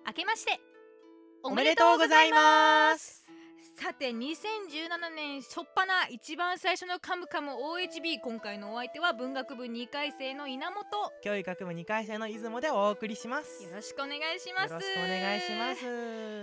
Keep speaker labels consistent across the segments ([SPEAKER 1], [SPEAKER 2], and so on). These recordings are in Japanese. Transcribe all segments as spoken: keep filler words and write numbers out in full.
[SPEAKER 1] 明けまして
[SPEAKER 2] おめでとうございます。
[SPEAKER 1] さてにせんじゅうななねん初っ端一番最初のカムカム オーエイチビー、 今回のお相手は文学部にかい生の稲本、
[SPEAKER 2] 教育学部にかい生の出雲でお送りします。
[SPEAKER 1] よろしくお願いします。
[SPEAKER 2] よろしくお願いします。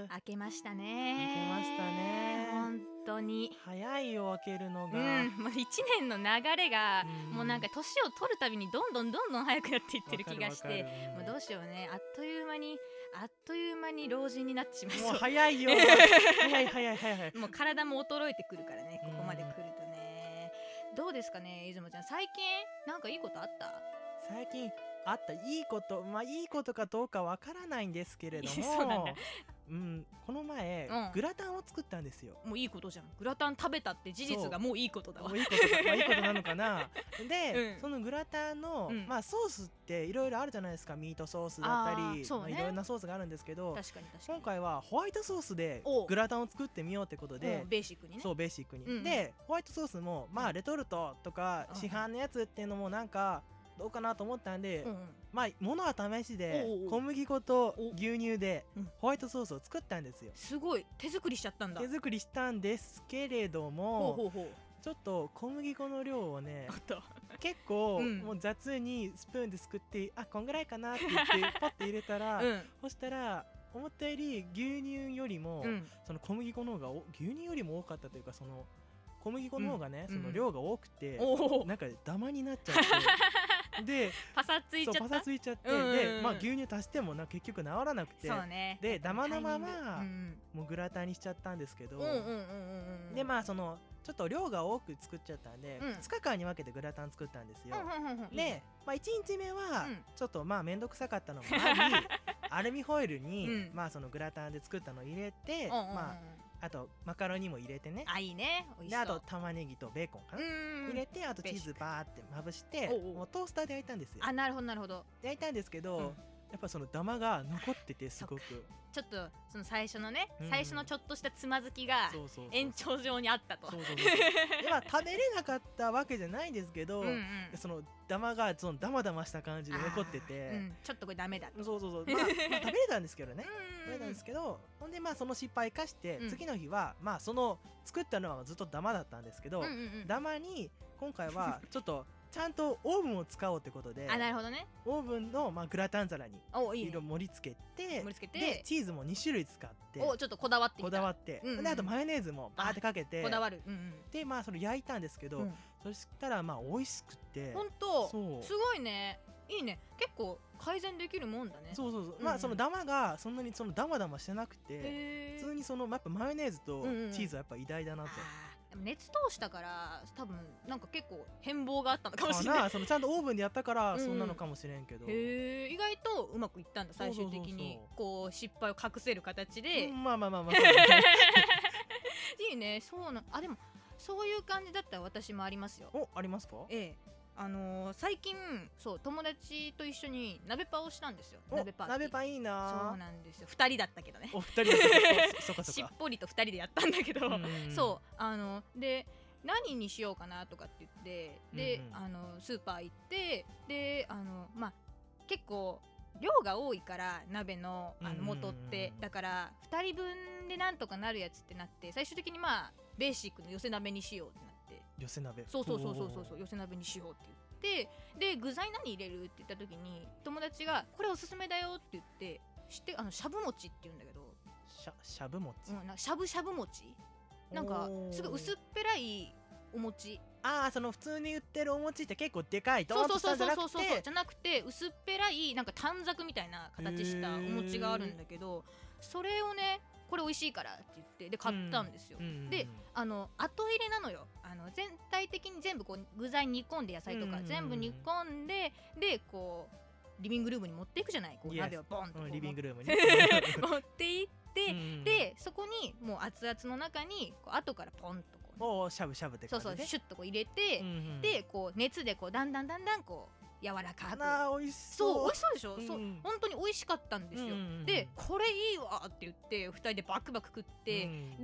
[SPEAKER 1] 明けましたね。
[SPEAKER 2] 明けましたね。
[SPEAKER 1] 本当に
[SPEAKER 2] 早いよ、明けるのが、
[SPEAKER 1] うん、もういちねんの流れが、うん、もうなんか年を取るたびにどんどんどんどん早くなっていってる気がして、もうどうしようね、あっという間にあっという間に老人になってしまいそう。
[SPEAKER 2] もう早いよ早い早い早い
[SPEAKER 1] もう体も衰えてくるからね、ここまで来るとね。どうですかね、出雲ちゃん、最近なんかいいことあった？
[SPEAKER 2] 最近あったいいこと、まあいいことかどうかわからないんですけれども、
[SPEAKER 1] そうなんだ、
[SPEAKER 2] うん、この前、うん、グラタンを作ったんですよ。
[SPEAKER 1] もういいことじゃん。グラタン食べたって事実がもういいことだわ。
[SPEAKER 2] もういいことか、まあ、いいことなのかなで、うん、そのグラタンの、うん、まあ、ソースっていろいろあるじゃないですか。ミートソースだったり、そうね、まあ、いろんなソースがあるんですけど、
[SPEAKER 1] 確かに確かに
[SPEAKER 2] 今回はホワイトソースでグラタンを作ってみようってことで、
[SPEAKER 1] ベーシックにね。
[SPEAKER 2] そうベーシックに、うん、でホワイトソースも、まあ、レトルトとか市販のやつっていうのもなんかどうかなと思ったんで、うんうん、まあものは試しで小麦粉と牛乳でホワイトソースを作ったんですよ。
[SPEAKER 1] すごい手作りしちゃったんだ。
[SPEAKER 2] 手作りしたんですけれども、ほうほうほう、ちょっと小麦粉の量をね結構、うん、もう雑にスプーンですくって、あ、こんぐらいかなって言ってポッて入れたら、うん、そしたら思ったより牛乳よりも、うん、その小麦粉の方が牛乳よりも多かったというか、その小麦粉の方がね、うん、その量が多くて、うん、なんかダマになっちゃってで
[SPEAKER 1] パサついちゃった。
[SPEAKER 2] そうパサついちゃって、うんうんうん、で、まあ、牛乳足してもな結局治らなくて、
[SPEAKER 1] そうね、
[SPEAKER 2] でダマのまま、うん、もうグラタンにしちゃったんですけど、でまあそのちょっと量が多く作っちゃったんで、うん、ふつかかんに分けてグラタン作ったんですよ、うんうんうんうん、で、まあ、いちにちめはちょっとまあ面倒くさかったのもあり、うん、アルミホイルに、うん、まあそのグラタンで作ったのを入れて、うんうんうん、まああとマカロニも入れてね、
[SPEAKER 1] あ、いいね、美味しそう。
[SPEAKER 2] であと玉ねぎとベーコンかな、入れて、あとチーズバーってまぶして、おうおう、もうトースターで焼いたんですよ。
[SPEAKER 1] あ、なるほどなるほど。
[SPEAKER 2] 焼いたんですけど、うん、やっぱそのダマが残ってて、すごく
[SPEAKER 1] ちょっとその最初のね、うん、最初のちょっとしたつまずきが延長上にあったと。
[SPEAKER 2] でまあ食べれなかったわけじゃないんですけど、うん、うん、そのダマがそのダマダマした感じで残ってて、うん、
[SPEAKER 1] ちょっとこれダメだ。
[SPEAKER 2] そうそうそう、まあ、まあ、食べれたんですけどね食べれたんですけど、ほんでまあその失敗生かして、うん、次の日はまあその作ったのはずっとダマだったんですけど、うんうんうん、ダマに今回はちょっとちゃんとオーブンを使おうってことで、
[SPEAKER 1] あ、なるほどね、
[SPEAKER 2] オーブンの、まあ、グラタン皿に色盛り付けて、盛り付けて、でチーズもにしゅるい使って、
[SPEAKER 1] お、ちょっとこだわってみた、
[SPEAKER 2] こだわって、うんうん、であとマヨネーズもバーってかけて
[SPEAKER 1] こだわる、うんうん、
[SPEAKER 2] でまあそれ焼いたんですけど、うん、そしたらまあ美味しくて、
[SPEAKER 1] ほんとすごいね、いいね、結構改善できるもんだね。
[SPEAKER 2] そうそうそう、うんうん、まあそのダマがそんなにそのダマダマしてなくて、普通にそのやっぱマヨネーズとチーズはやっぱ偉大だなと、うんうん、
[SPEAKER 1] でも熱通したから多分なんか結構変貌があったのかもしれない。
[SPEAKER 2] そのちゃんとオーブンでやったからそんなのかもしれんけど、うん、
[SPEAKER 1] へ、意外とうまくいったんだ。最終的にこう失敗を隠せる形で、
[SPEAKER 2] うん、まあまあまあまあ
[SPEAKER 1] いいね。そうな、あ、でもそういう感じだったら私もありますよ。
[SPEAKER 2] お、ありますか？
[SPEAKER 1] ええ、あのー、最近そう友達と一緒に鍋パをしたんですよ。鍋パ
[SPEAKER 2] 鍋パいいな。
[SPEAKER 1] そうなんですよ。ふたりだったけどね。
[SPEAKER 2] お二人だったそそかそか
[SPEAKER 1] しっぽりとふたりでやったんだけど、うんうん、そうあので何にしようかなとかって言ってで、うんうん、あのスーパー行ってであのまあ結構量が多いから鍋のあの元って、だからふたりぶんでなんとかなるやつってなって、最終的にまあベーシックの寄せ鍋にしようってなって、
[SPEAKER 2] 寄せ鍋、
[SPEAKER 1] そうそうそうそうそうそう、寄せ鍋にしようって言って、で具材何入れるって言った時に友達がこれおすすめだよって言って、知って、あのしゃぶ餅って言うんだけど、
[SPEAKER 2] しゃしゃぶ餅、
[SPEAKER 1] うん、なしゃぶしゃぶ餅、なんかすごい薄っぺらいお餅。
[SPEAKER 2] ああ、その普通に売ってるお餅って結構でかいドーンとしたんじゃなくて、そうそうそうそう、
[SPEAKER 1] じゃなくて薄っぺらいなんか短冊みたいな形したお餅があるんだけど、それをね、これ美味しいからって言ってで買ったんですよ、うんうん、であの後入れなのよ。あの全体的に全部こう具材煮込んで、野菜とか全部煮込んで、でこうリビングルームに持っていくじゃない、こう鍋をボンとこう、
[SPEAKER 2] うん、リビングルームに
[SPEAKER 1] 持っていって、うん、でそこにもう熱々の中にこう後からポンと
[SPEAKER 2] おしゃぶしゃぶって感じで、
[SPEAKER 1] そうそう、シュッとこう入れて、うんうん、でこう熱でこうだんだんだんだんこう柔らかく、
[SPEAKER 2] あー美味しそう、
[SPEAKER 1] そう美味しそうでしょ、うん、そう本当に美味しかったんですよ、うんうんうん、でこれいいわって言ってふたりでバクバク食って、うん、で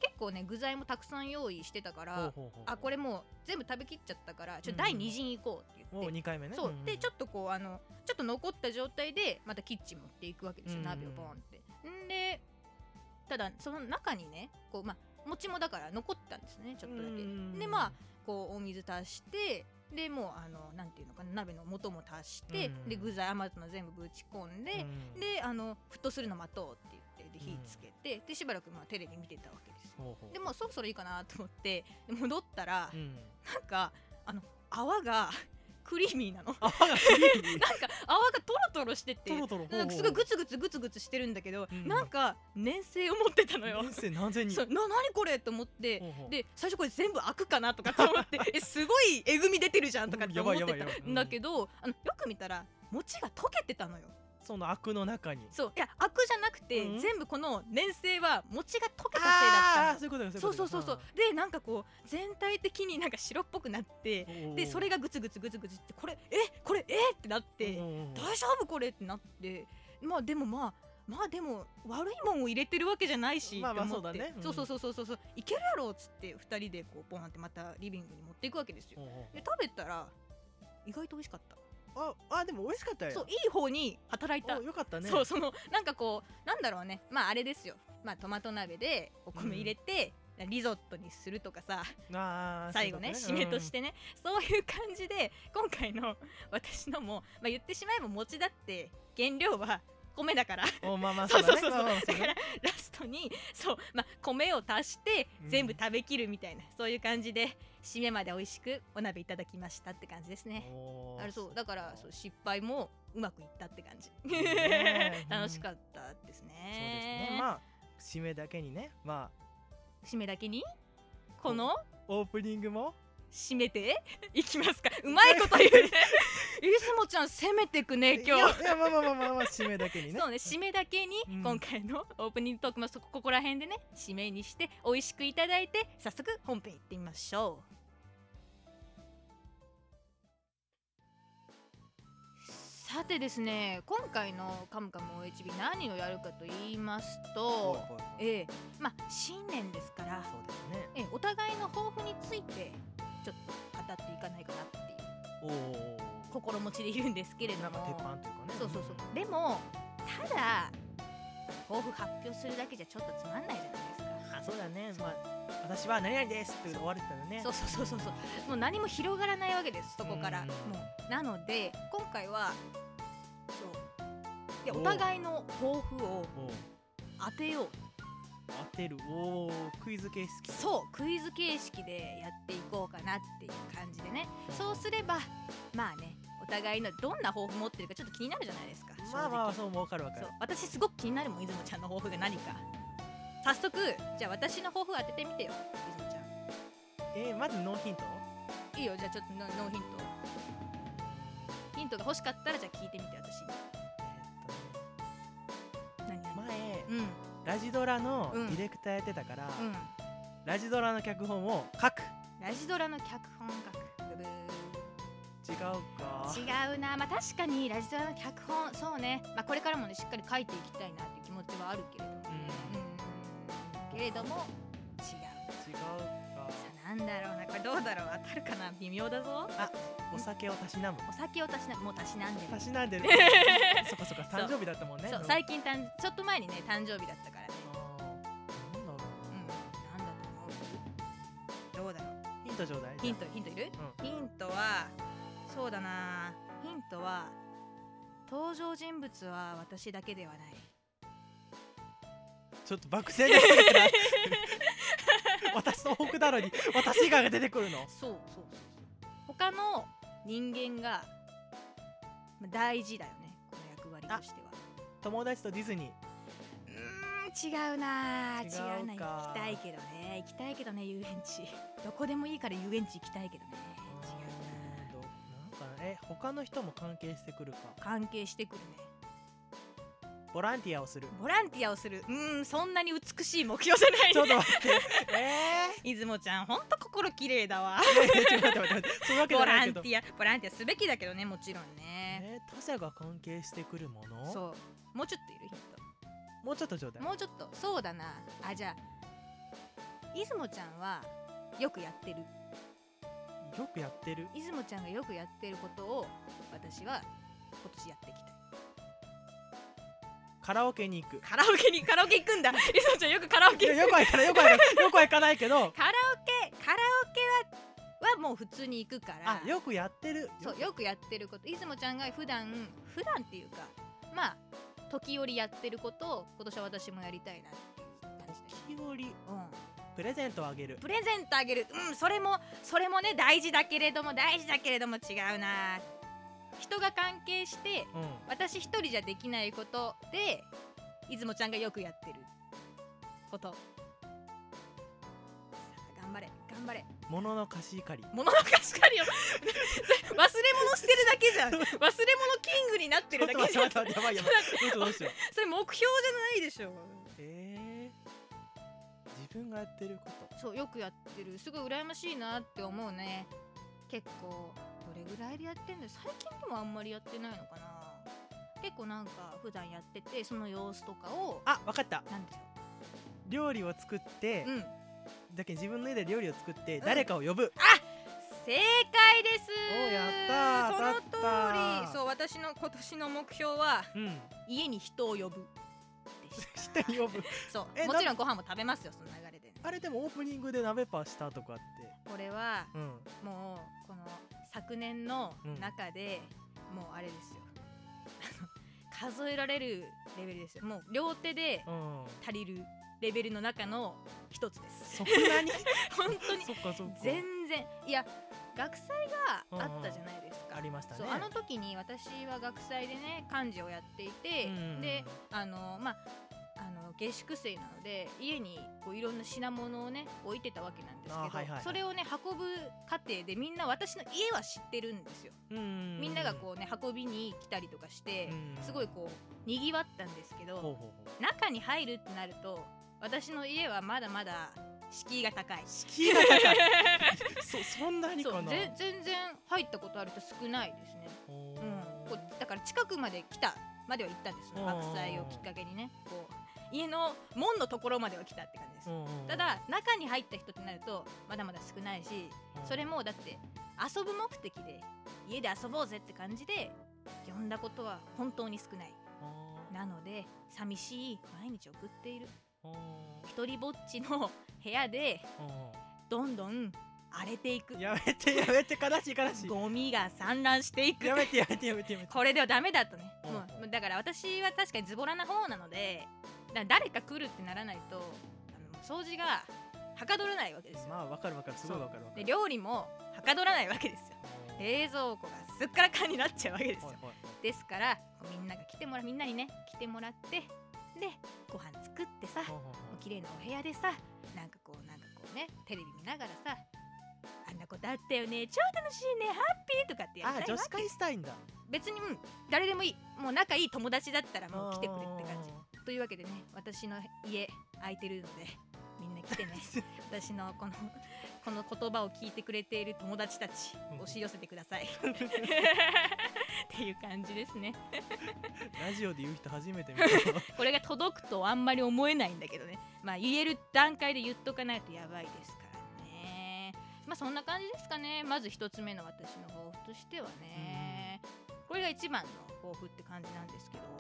[SPEAKER 1] 結構ね具材もたくさん用意してたから、あこれもう全部食べきっちゃったからちょっとだいに陣行こうって言って、
[SPEAKER 2] にかいめね。
[SPEAKER 1] そうでちょっとこうあのちょっと残った状態でまたキッチン持っていくわけですよ、鍋をボンって。んでただその中にねこうまあ餅もだから残ったんですね、ちょっとだけ。でまあこうお水足してでもうあのなんていうのかな鍋の素も足して、で具材余ったの全部ぶち込んで、であの沸騰するの待とうって言ってで火つけて、でしばらくまあテレビ見てたわけです。でもそろそろいいかなと思って戻ったら、なんかあの泡がクリーミーなの。泡がクリーミーなんか泡がトロトロしてて、なんかすごいグツグツグツグツしてるんだけど、うん、なんか粘性を持ってたのよ。
[SPEAKER 2] 粘性何千に。
[SPEAKER 1] そうな何これと思って、ほうほうで最初これ全部開くかなとかと思ってえすごいえぐみ出てるじゃんとかって思ってたんだけど、あのよく見たら餅が溶けてたのよ。
[SPEAKER 2] そのアクの中に。
[SPEAKER 1] そういやアクじゃなくて、うん、全部この粘性は餅が溶けたせいだったの。
[SPEAKER 2] そういうことです。
[SPEAKER 1] そうそうそうそう。でなんかこう全体的になんか白っぽくなって、でそれがグツグツグツグツってこれえこれえってなって、大丈夫これってなって、まあでもまあまあでも悪いもんを入れてるわけじゃないしって思って、そうそうそうそうそういけるやろっつってふたりでこうポンってまたリビングに持っていくわけですよ。で食べたら意外と美味しかった。
[SPEAKER 2] ああでも美味しかったよ。
[SPEAKER 1] そういい方に働いた。
[SPEAKER 2] よかったね。
[SPEAKER 1] そうそのなんかこうなんだろうね、まああれですよ、まあトマト鍋でお米入れて、うん、リゾットにするとかさ、あ最後ね締めとしてね、うん、そういう感じで今回の私のも、まあ、言ってしまえば餅だって原料は米だからそうそうそうそう、だからラストにそう、まあ、米を足して全部食べきるみたいな、うん、そういう感じで締めまで美味しくお鍋いただきましたって感じですね。あれそうだからそう失敗もうまくいったって感じ楽しかったですね。そうです
[SPEAKER 2] ね。まあ締めだけにね、まあ
[SPEAKER 1] 締めだけにこの
[SPEAKER 2] オープニングも
[SPEAKER 1] 締めていきますか。うまいこと言うねいすもちゃん攻めてくね今日。
[SPEAKER 2] いやまあまあまあまあ、まあ、締めだけにね。
[SPEAKER 1] そうね締めだけに、うん、今回のオープニングトークもそこここら辺でね締めにして美味しくいただいて早速本編行ってみましょう。さてですね、今回のカムカム オーエイチビー 何をやるかと言いますと、えー、まあ新年ですから、そうですね、えー、お互いの抱負についてちょっと語っていかないかなっていう心持ちでいるんですけれども、
[SPEAKER 2] なんか鉄板というかね。
[SPEAKER 1] そうそうそう。でもただ抱負発表するだけじゃちょっとつまんないじゃないですか。
[SPEAKER 2] あ、そうだね。まあ私は何々ですって終わるってのね。
[SPEAKER 1] そうそうそうそうそう。もう何も広がらないわけですそこから。もうなので今回はそういやお互いの抱負を当てよう。
[SPEAKER 2] 当てる。おー、クイズ形式。
[SPEAKER 1] そうクイズ形式でやっていこうかなっていう感じでね。そうすればまあねお互いのどんな抱負持ってるかちょっと気になるじゃないですか。
[SPEAKER 2] まあまあそうも分かる分かる。そう
[SPEAKER 1] 私すごく気になるもん、出雲ちゃんの抱負が何か。早速じゃあ私の抱負当ててみてよ出雲ちゃん。
[SPEAKER 2] えー、まずノーヒント。
[SPEAKER 1] いいよ、じゃあちょっとノーヒントヒントが欲しかったらじゃあ聞いてみて私に。
[SPEAKER 2] えー、何何前、うん、ラジドラのディレクターやってたから、うん、ラジドラの脚本を書く。
[SPEAKER 1] ラジドラの脚本書く。ブブ
[SPEAKER 2] ー違うか。
[SPEAKER 1] 違うな。まあ確かにラジドラの脚本そうね、まあ、これからもねしっかり書いていきたいなっていう気持ちはあるけれども、ね、うん、けれども違う。
[SPEAKER 2] 違うか。
[SPEAKER 1] なんだろうな、これどうだろう、当たるかな、微妙だぞ。
[SPEAKER 2] あ、お酒をたしなむ。
[SPEAKER 1] お酒をたしなむ、もうたしなんでる。
[SPEAKER 2] たしなんでる。そこそこ誕生日だったもんね。
[SPEAKER 1] そう、最近たんちょっと前にね誕生日だったからね。
[SPEAKER 2] あー、なんだろう。
[SPEAKER 1] うん、なんだと思う。どうだろう。
[SPEAKER 2] ヒントちょうだい。
[SPEAKER 1] ヒントヒントいる？うん、ヒントはそうだな。ヒントは登場人物は私だけではない。
[SPEAKER 2] ちょっと漠然としてるな。私の抱負なのに私以外が出てくるの。
[SPEAKER 1] そうそうそうそう。他の人間が大事だよね、この役割としては。
[SPEAKER 2] 友達とディズニー。
[SPEAKER 1] うーん違うな。違うな。行きたいけどね、行きたいけどね、遊園地どこでもいいから遊園地行きたいけどね。違うな。
[SPEAKER 2] なんかえ他の人も関係してくるか。
[SPEAKER 1] 関係してくるね。
[SPEAKER 2] ボランティアをする。
[SPEAKER 1] ボランティアをする。うーん、そんなに美しい目標じゃないね。
[SPEAKER 2] ちょっと待って。え
[SPEAKER 1] ー、出雲ちゃん、ほんと心綺麗だわ。
[SPEAKER 2] ボ
[SPEAKER 1] ランティア、ボランティアすべきだけどね、もちろんね。
[SPEAKER 2] えー、他者が関係してくるもの。
[SPEAKER 1] そう。もうちょっといるヒント。
[SPEAKER 2] もうちょっとちょうだい。
[SPEAKER 1] もうちょっと。そうだな。あ、じゃあ出雲ちゃんはよくやってる
[SPEAKER 2] よくやってる
[SPEAKER 1] 出雲ちゃんがよくやってることを私は今年やっていきたい。
[SPEAKER 2] カラオケに行く。
[SPEAKER 1] カラオケにカラオケ行くんだ。出雲ちゃんよくカラオケ行く。
[SPEAKER 2] よくは行かないよくは行かないよくは行かないけど
[SPEAKER 1] カラオケカラオケははもう普通に行くから。
[SPEAKER 2] あ、よくやってる。
[SPEAKER 1] そう、よくやってること。出雲ちゃんが普段普段っていうか、まあ時折やってることを今年は私もやりたいなっていう感じで。
[SPEAKER 2] 時折、
[SPEAKER 1] うん、
[SPEAKER 2] プレゼントをあげる。
[SPEAKER 1] プレゼントあげる。うん、それもそれもね大事だけれども大事だけれども違うな。人が関係して、うん、私一人じゃできないことで出雲ちゃんがよくやってること。さあ頑張れ頑張れ。
[SPEAKER 2] 物の貸し借り。
[SPEAKER 1] 物の貸し借りを忘れ物してるだけじゃん。忘れ物キングになってるだけじゃん。
[SPEAKER 2] やばいやばいやばい。どうしようどうしよう。
[SPEAKER 1] それ目標じゃないでしょ。
[SPEAKER 2] えー、自分がやってること。
[SPEAKER 1] そう、よくやってる。すごい羨ましいなって思うね。結構どれぐらいでやってんだよ。最近でもあんまりやってないのかな。結構なんか普段やっててその様子とかを。
[SPEAKER 2] あ、わかった。
[SPEAKER 1] なんでしょう。
[SPEAKER 2] 料理を作って、うん、だけど自分の家で料理を作って誰かを呼ぶ。うん、
[SPEAKER 1] あ、正解です。
[SPEAKER 2] お、やった
[SPEAKER 1] ー。その通り。そう、私の今年の目標は、うん、家に人を呼ぶ
[SPEAKER 2] 人に呼ぶ。
[SPEAKER 1] そう、もちろんご飯も食べますよ、その流れで。
[SPEAKER 2] あれでもオープニングで鍋パしたとかって。
[SPEAKER 1] これは、うん、もうこの昨年の中で、うん、もうあれですよ数えられるレベルですよ。もう両手で足りるレベルの中の一つです。
[SPEAKER 2] そんなに
[SPEAKER 1] 本当に
[SPEAKER 2] そっかそっか。
[SPEAKER 1] 全然。いや、学祭があったじゃないですか。
[SPEAKER 2] ありましたね。
[SPEAKER 1] そう、あの時に私は学祭でね幹事をやっていて、うん、であのまああの下宿生なので家にこういろんな品物をね置いてたわけなんですけど、はいはいはい、それをね運ぶ過程でみんな私の家は知ってるんですよ。うん、みんながこうね運びに来たりとかしてすごいこうにぎわったんですけど、ほうほうほう、中に入るってなると私の家はまだまだ敷居が高い。
[SPEAKER 2] 敷居が高いそ, そんなにかな。
[SPEAKER 1] 全然入ったことある人少ないですね。うん、こうだから近くまで来たまでは行ったんです。学祭をきっかけにね、こう家の門のところまでは来たって感じです。ただ中に入った人ってなるとまだまだ少ないし、それもだって遊ぶ目的で家で遊ぼうぜって感じで呼んだことは本当に少ない。なので寂しい毎日送っている。一人ぼっちの部屋でどんどん荒れていく。
[SPEAKER 2] やめてやめて、悲しい悲しい。
[SPEAKER 1] ゴミが散乱していく。
[SPEAKER 2] やめてやめてやめてやめて。
[SPEAKER 1] これではダメだとね。もうだから私は確かにズボラな方なので、だ誰か来るってならないとあの掃除がはかどらないわけですよ。
[SPEAKER 2] まあわかるわかる、すごいわかるわかる。
[SPEAKER 1] で料理もはかどらないわけですよ。冷蔵庫がすっからかんになっちゃうわけですよ。はいはいはい、ですからみんなが来てもらみんなにね来てもらって、でご飯作ってさ、もう綺麗なお部屋でさ、なんかこうなんかこうねテレビ見ながらさ、あんなことあったよね、超楽しいね、ハッピーとかってやりたいわけ。
[SPEAKER 2] あ、女子会したいんだ。
[SPEAKER 1] 別に、うん、誰でもいい。もう仲いい友達だったらもう来てくれって感じ。というわけでね、私の家空いてるのでみんな来てね私のこのこの言葉を聞いてくれている友達たち押し寄せてくださいっていう感じですね
[SPEAKER 2] ラジオで言う人初めて見た
[SPEAKER 1] これが届くとあんまり思えないんだけどね。まあ言える段階で言っとかないとやばいですからね。まあそんな感じですかね。まず一つ目の私の抱負としてはね、これが一番の抱負って感じなんですけど、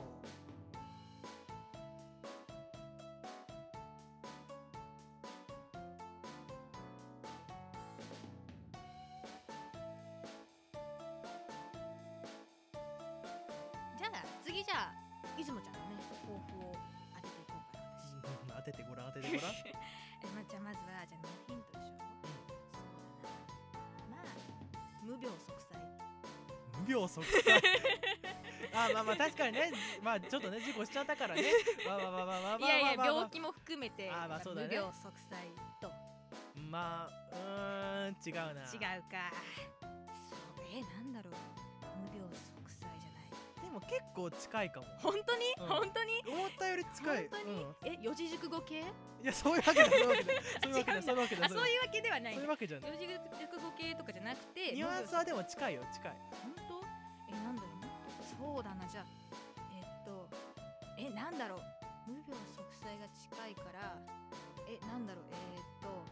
[SPEAKER 1] じゃあ次、じゃあ出雲ちゃんのね抱負を当てていこうかな。
[SPEAKER 2] 当ててごらん当ててごらん
[SPEAKER 1] え、ま、じゃあまずはじゃあノーヒントでしょ、うん、そうだな、まあ無病息災。
[SPEAKER 2] 無病息災あ、まあまあ確かにね、まあちょっとね事故しちゃったからねまあまあまあまあまあまあまあ、
[SPEAKER 1] いやいや病気も含めて、
[SPEAKER 2] あ、まあそうだね、
[SPEAKER 1] 無病息災と、
[SPEAKER 2] まあうーん違うな。
[SPEAKER 1] 違うか。そう、え、なんだろう、無病息災じゃない。
[SPEAKER 2] でも結構近いかも。
[SPEAKER 1] 本当に、うん、本当に
[SPEAKER 2] 思ったより近い。
[SPEAKER 1] 本当に、うん、え、四字熟語系？
[SPEAKER 2] いや、そういうわけだ、そういうわけだ、そういうわけだ、そういうわけだ。
[SPEAKER 1] あ、そういうわけではない。
[SPEAKER 2] そういうわけじゃない。
[SPEAKER 1] 四字熟語系とかじゃなくて、
[SPEAKER 2] ニュアンスはでも近いよ、近い。
[SPEAKER 1] 本当？え、なんだろう、そうだな、じゃあえっとえ、なんだろう、無病息災が近いから、え、なんだろう、えー、っと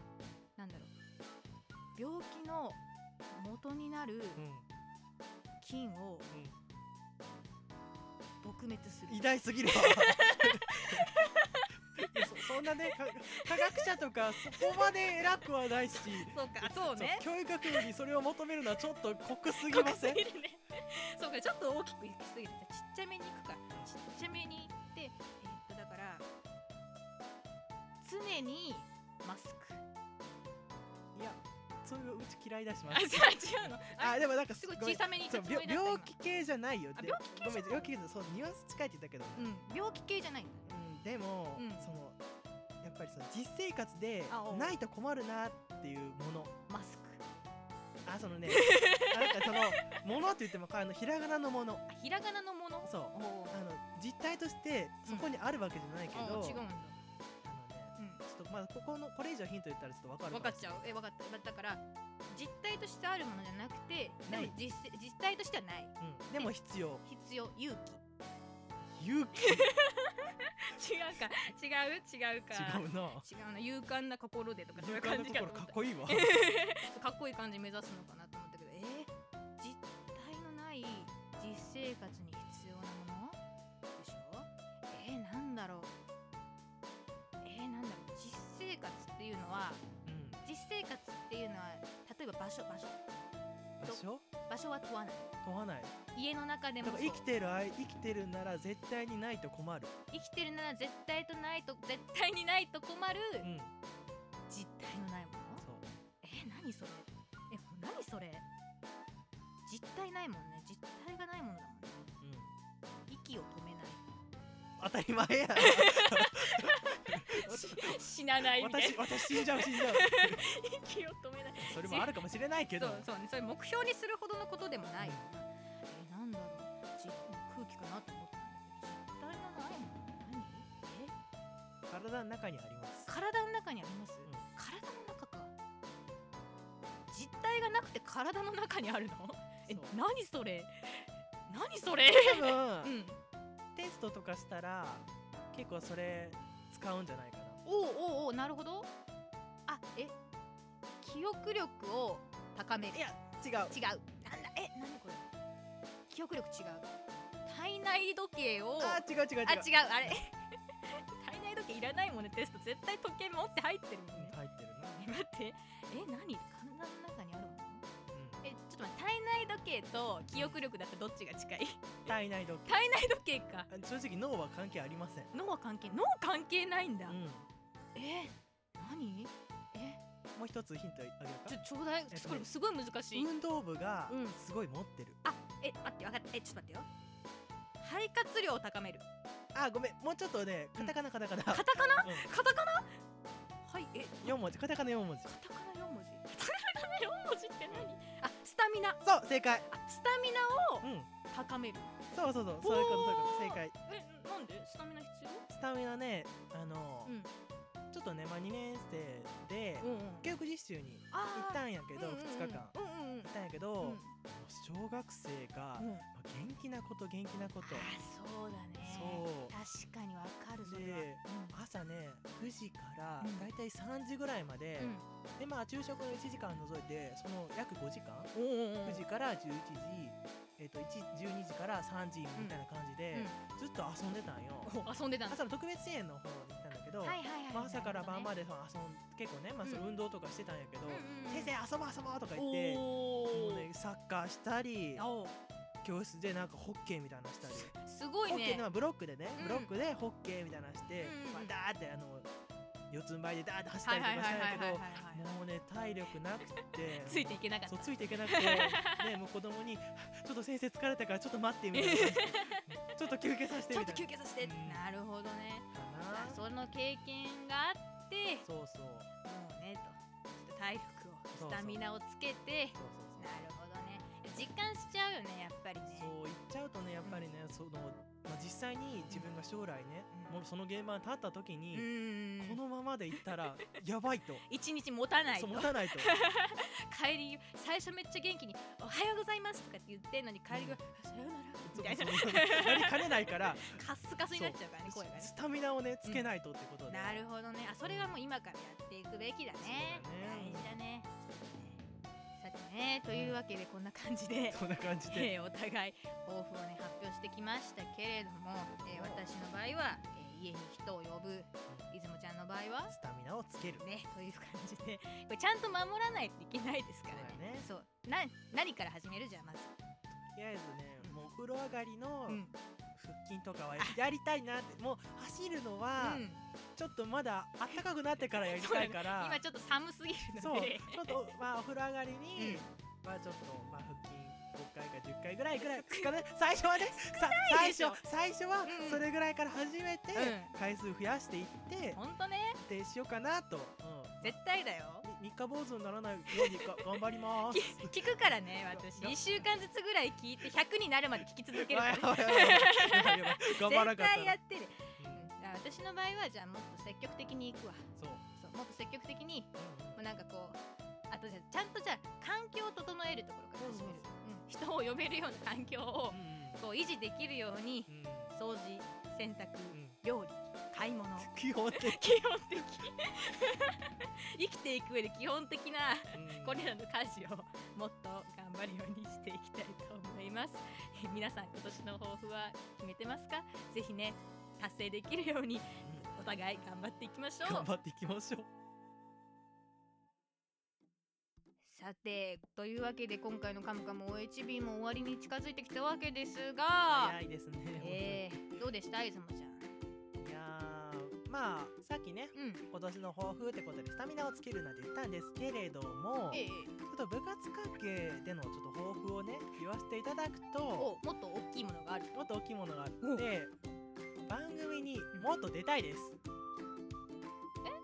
[SPEAKER 1] 病気の元になる菌を撲滅する。
[SPEAKER 2] 偉大すぎるわそ, そんなね科学者とかそこまで偉くはないし
[SPEAKER 1] そうかそうね
[SPEAKER 2] そう教育学部にそれを求めるのはちょっと酷すぎません？
[SPEAKER 1] 酷すぎるねそうかちょっと大きくいきすぎてちっちゃめにいくかちっちゃめにいってえー、っとだから常にマスク。
[SPEAKER 2] いやそういううち嫌いだしま
[SPEAKER 1] す。あ、違うの。
[SPEAKER 2] あ、でもなんか
[SPEAKER 1] すごい小さめに言ったつもりだった。
[SPEAKER 2] 病気系じゃないよ。
[SPEAKER 1] あ、病気系じゃない。
[SPEAKER 2] ごめん、病気系そうニュアンス近いって言ったけど。
[SPEAKER 1] うん、病気系じゃないんだ。
[SPEAKER 2] うん、でも、
[SPEAKER 1] うん、
[SPEAKER 2] そのやっぱりその実生活でないと困るなっていうもの。
[SPEAKER 1] マスク。
[SPEAKER 2] あ、そのね、あなんかそのものって言ってもあのひらがなのもの。
[SPEAKER 1] ひらがなのもの。
[SPEAKER 2] そう。あの実体としてそこにあるわけじゃないけど。
[SPEAKER 1] うん、違うんだ。
[SPEAKER 2] まあここのこれ以上ヒント言ったらちょっとわかる
[SPEAKER 1] 分かっちゃう。え分かった。だから実体としてあるものじゃなくて、でも 実, 実体としてはない、
[SPEAKER 2] うん、でも必要
[SPEAKER 1] 必要勇気
[SPEAKER 2] 勇気
[SPEAKER 1] 違うか違う違うか
[SPEAKER 2] 違うな
[SPEAKER 1] 違うな勇敢な心でとか
[SPEAKER 2] そういう感じかと思った。かっこいいわ
[SPEAKER 1] かっこいい感じ目指すのかなと思ったけど、えー、実体のない実生活に必要なものでしょ。えー、なんだろうえー、なんだろう実生活っていうのは、うん、実生活っていうのは例えば場所場所
[SPEAKER 2] 場所
[SPEAKER 1] 場所は問わない
[SPEAKER 2] 問わない
[SPEAKER 1] 家の中でも
[SPEAKER 2] 生きてる生きてるなら絶対にないと困る
[SPEAKER 1] 生きてるなら絶対とないと絶対にないと困る、うん、実体のないもの。そうえー、何それえ何それ実体ないもんね。実体がないものだもんね、うん、息を止めない。
[SPEAKER 2] 当たり前や
[SPEAKER 1] 死なないみたい
[SPEAKER 2] な。私、私死んじゃう死んじゃう
[SPEAKER 1] 息を止めない。
[SPEAKER 2] それもあるかもしれないけど
[SPEAKER 1] そうそうね、それ目標にするほどのことでもない、うん、えなんだろうじ空気かなと思ったんだけど実体のないもの何え
[SPEAKER 2] 体の中にあります。
[SPEAKER 1] 体の中にあります、うん、体の中か。実体がなくて体の中にあるのえ何それ何それ
[SPEAKER 2] 多分、うん、テストとかしたら結構それ使うんじゃないかな。
[SPEAKER 1] おうおうおうなるほど。あえ記憶力を高める。
[SPEAKER 2] いや違う違う。
[SPEAKER 1] なんだえ何これ記憶力違う。体内時計を
[SPEAKER 2] あ違う違う違う
[SPEAKER 1] あ違うあれ体内時計いらないもんね。テスト絶対時計持って入ってるもんね。
[SPEAKER 2] 入ってるな。
[SPEAKER 1] え待ってえ何体の中にあるもの、うん、えちょっと待って体内時計と記憶力だってどっちが近い
[SPEAKER 2] 体内時計。
[SPEAKER 1] 体内時計か。
[SPEAKER 2] 正直脳は関係ありません。
[SPEAKER 1] 脳は関係脳関係ないんだ、うん、え何え
[SPEAKER 2] もう一つヒントあげるか。
[SPEAKER 1] ちょちょうだい、えっとね、これすごい難しい。
[SPEAKER 2] 運動部がすごい持ってる、
[SPEAKER 1] うん、あえ待って分かったえちょっと待ってよ。肺活量を高める。
[SPEAKER 2] あごめんもうちょっとねカタカナカタカナ、
[SPEAKER 1] カタカナ、うん、カタカナはいえ
[SPEAKER 2] よん文字カタカナよん文字
[SPEAKER 1] カタカナよん文字カタカナよん文字って何、うん、あスタミナ。
[SPEAKER 2] そう正解。
[SPEAKER 1] あスタミナを高める、
[SPEAKER 2] うん、そうそうそうそういうことそういうこと正解。
[SPEAKER 1] えなんでスタミナ必要。
[SPEAKER 2] スタミナねあのーうんちょっとね、まあ、にねん生で教育実習に行ったんやけど、ふつかかん行ったんやけど、小学生が、まあ、元気なこと元気なこと。
[SPEAKER 1] あそうだね。そう確かにわかる。それは
[SPEAKER 2] で、朝ねくじからだいたいさんじぐらいまで、でまあ昼食のいちじかん除いてその約ごじかん、くじからじゅういちじ、えー、とじゅうにじからさんじみたいな感じで、ずっと遊んでたんよ。
[SPEAKER 1] 遊んでたん。
[SPEAKER 2] 朝の特別支援の方に行ったんだけど、朝から晩までその遊ん結構ね、まあ、その運動とかしてたんやけど、先生遊ぼう遊ぼうとか言ってもう、ね、サッカーしたり教室でなんかホッケーみたいなしたり
[SPEAKER 1] すごいね。
[SPEAKER 2] ホッケーのブロックでね、ブロックでホッケーみたいなして、まあ、ダーってあの四つん這いでダーって走ったりとかしたんやけど、もうね体力なくて
[SPEAKER 1] ついていけなかった。
[SPEAKER 2] そうついていけなくてね、もう子供にちょっと先生疲れたからちょっと待ってみたいなちょっと休憩させてみたいな。
[SPEAKER 1] ちょっと休憩させて、うん、なるほどね。その経験があって
[SPEAKER 2] そうそうも
[SPEAKER 1] うねと体力をスタミナをつけて、そうそうそうなるほどね。実感しちゃうよねやっぱりね。
[SPEAKER 2] そう言っちゃうとねやっぱりね、うん、そのまあ、実際に自分が将来ね、うん、もうその現場に立った時に、うん、このままでいったらやばいと
[SPEAKER 1] 一日持たないと。
[SPEAKER 2] そう持たないと
[SPEAKER 1] 帰り最初めっちゃ元気におはようございますとかって言ってんのに帰りが、うん、さよならみたいな
[SPEAKER 2] やりかねないから
[SPEAKER 1] カスカスになっちゃうからね声がね。
[SPEAKER 2] スタミナをねつけないとってことで、
[SPEAKER 1] うん、なるほどね。あそれはもう今からやっていくべきだね。
[SPEAKER 2] そうだね。
[SPEAKER 1] 大事だね。 ね、というわけでこんな感じで
[SPEAKER 2] こんな感じで、
[SPEAKER 1] えー、お互い抱負をね発表してきましたけれども、えー、私の場合は、えー、家に人を呼ぶ、出雲ちゃんの場合は
[SPEAKER 2] スタミナをつける
[SPEAKER 1] ね、という感じでこれちゃんと守らないといけないですからね。そう、な何から始めるじゃんまず。
[SPEAKER 2] とりあえずね、もうお風呂上がりの、うん、腹筋とかはやりたいなって、もう走るのは、うん、ちょっとまだ暖かくなってからやりたいから
[SPEAKER 1] 今ちょっと寒すぎるので、
[SPEAKER 2] そうちょっとまあお風呂上がりに、うん、まあちょっとまあ腹筋ごかいかじゅっかいぐらいぐらいですかね最初はねさ最初最初はそれぐらいから始めて、うん、回数増やしていって
[SPEAKER 1] ほんとね
[SPEAKER 2] ってしようかなと、うん、
[SPEAKER 1] 絶対だよ。
[SPEAKER 2] 三日坊主にならないようにか頑張ります
[SPEAKER 1] 聞くからね私いっしゅうかんずつぐらい聞いてひゃくになるまで聞き続けるから
[SPEAKER 2] 頑張らなかった
[SPEAKER 1] 絶対やってる、うん、私の場合はじゃあもっと積極的に行くわ。
[SPEAKER 2] そう
[SPEAKER 1] そうもっと積極的に、うん、もうなんかこうあとじゃちゃんとじゃあ環境を整えるところから始める、うん、人を呼べるような環境を、うん、こう維持できるように、うん、掃除洗濯、うん、料理買い物
[SPEAKER 2] 基本的
[SPEAKER 1] 基本的生きていく上で基本的な、うん、これらの家事をもっと頑張るようにしていきたいと思います。皆さん今年の抱負は決めてますか？ぜひね達成できるように、うん、お互い頑張っていきましょう。
[SPEAKER 2] 頑張っていきましょう。
[SPEAKER 1] さてというわけで今回のカムカム オーエイチビー も終わりに近づいてきたわけですが、
[SPEAKER 2] 早いですね、
[SPEAKER 1] えー、どうでした出雲ちゃん？
[SPEAKER 2] いやーまあさっきね、うん、今年の抱負ってことでスタミナをつけるなんて言ったんですけれども、えー、ちょっと部活関係でのちょっと抱負をね言わせていただくと、
[SPEAKER 1] もっと大きいものがある
[SPEAKER 2] もっと大きいものがあって番組にもっと出たいです、
[SPEAKER 1] うん、えんえ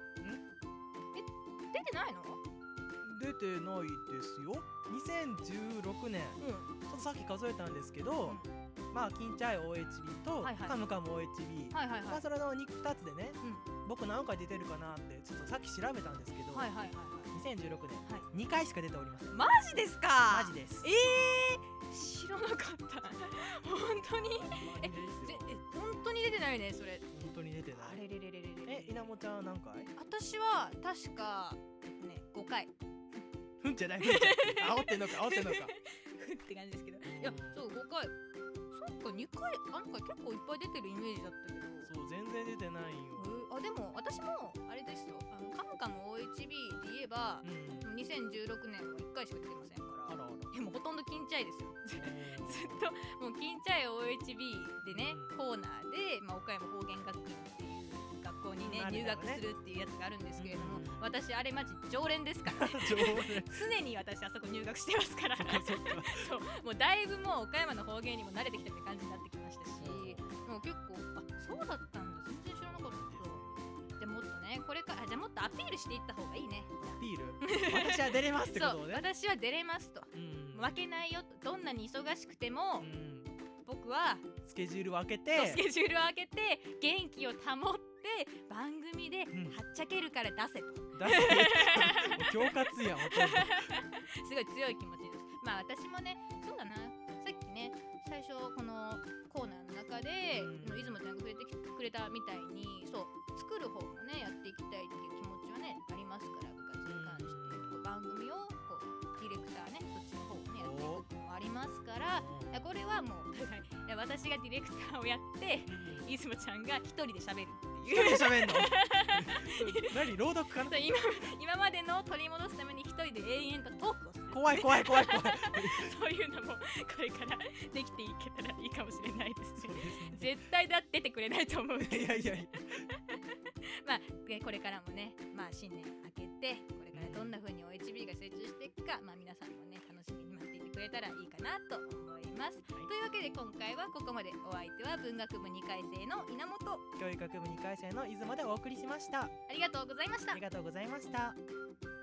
[SPEAKER 1] 出てないの？
[SPEAKER 2] 出てないですよ。にせんじゅうろくねん、うん、ちょっとさっき数えたんですけど、うん、まあ金チャイ オーエイチビー と、はいはい、カムカム オーエイチビー、はいはいはい、まあそれの 2, 2つでね、うん、僕何回出てるかなってちょっとさっき調べたんですけど、はいはいはいはい、にせんじゅうろくねん、はい、にかいしか出ておりません。
[SPEAKER 1] マジですか？
[SPEAKER 2] マジです。
[SPEAKER 1] えー、知らなかった本当にええ本当に出てないねそれ。
[SPEAKER 2] 本当に出てない。
[SPEAKER 1] あれれれれれれ
[SPEAKER 2] え稲穂ちゃんは何回？
[SPEAKER 1] 私は確かねごかい。
[SPEAKER 2] ふんじゃないふんじゃない煽ってんのか煽ってんのか
[SPEAKER 1] ふって感じですけど、いやそうごかい、そっかにかいなんか結構いっぱい出てるイメージだったけど、
[SPEAKER 2] そう全然出てないよ。
[SPEAKER 1] あでも私もあれですよ、あのカムカム オーエイチビー で言えば、うん、にせんじゅうろくねんはいっかいしか出てませんから、あらあらでもほとんど金チャイですよずっともう金チャイ オーエイチビー でね、うん、コーナーで、まあ、岡山方言学院っていう学校にね、ね入学するっていうやつがあるんですけれども、うん、私あれマジ常連ですからね常に私あそこ入学してますからそうもうだいぶもう岡山の方言にも慣れてきたって感じになってきましたし、もう結構あそうだったんだ全然知らなかったでもっとねこれからあじゃあもっとアピールしていった方がいいね。
[SPEAKER 2] アピール私は出れますってことをね。
[SPEAKER 1] そう私は出れますと、うん、負けないよと、どんなに忙しくても、うん、僕は
[SPEAKER 2] スケジュールを空けて
[SPEAKER 1] スケジュールを空けて元気を保って番組ではっちゃけるから出せと、うん、
[SPEAKER 2] 出せ恐喝やんほとんど
[SPEAKER 1] すごい強い気持ちです。まあ私もねそうだな、さっきね最初このコーナーの中で、うん、出雲ちゃんが触れてきてくれたみたいに、そう作る方もねやっていきたいっていう気持ちはねありますから、部活に関して、うん、番組をこうディレクターねそっちの方をねやっていくのもありますから、これはもう私がディレクターをやって出雲ちゃんが一人で喋るっていう。
[SPEAKER 2] 一人で喋んの何朗読かな。
[SPEAKER 1] 今, 今までの取り戻すために一人で永遠とトークをする。
[SPEAKER 2] 怖い怖い怖い怖い
[SPEAKER 1] そういうのもこれからできていけたらいいかもしれないですね。絶対だって出てくれないと思うけど
[SPEAKER 2] いやいやいや
[SPEAKER 1] まあこれからもね、まあ新年明けてこれからどんな風に オーエイチビー が成長していくか、まあ皆さんもね楽しみに待っていてくれたらいいかなと思います、はい、というわけで今回はここまで。お相手は文学部にかい生の稲本、
[SPEAKER 2] 教育学部にかい生の出雲でお送りしました。
[SPEAKER 1] ありがとうございました。
[SPEAKER 2] ありがとうございました。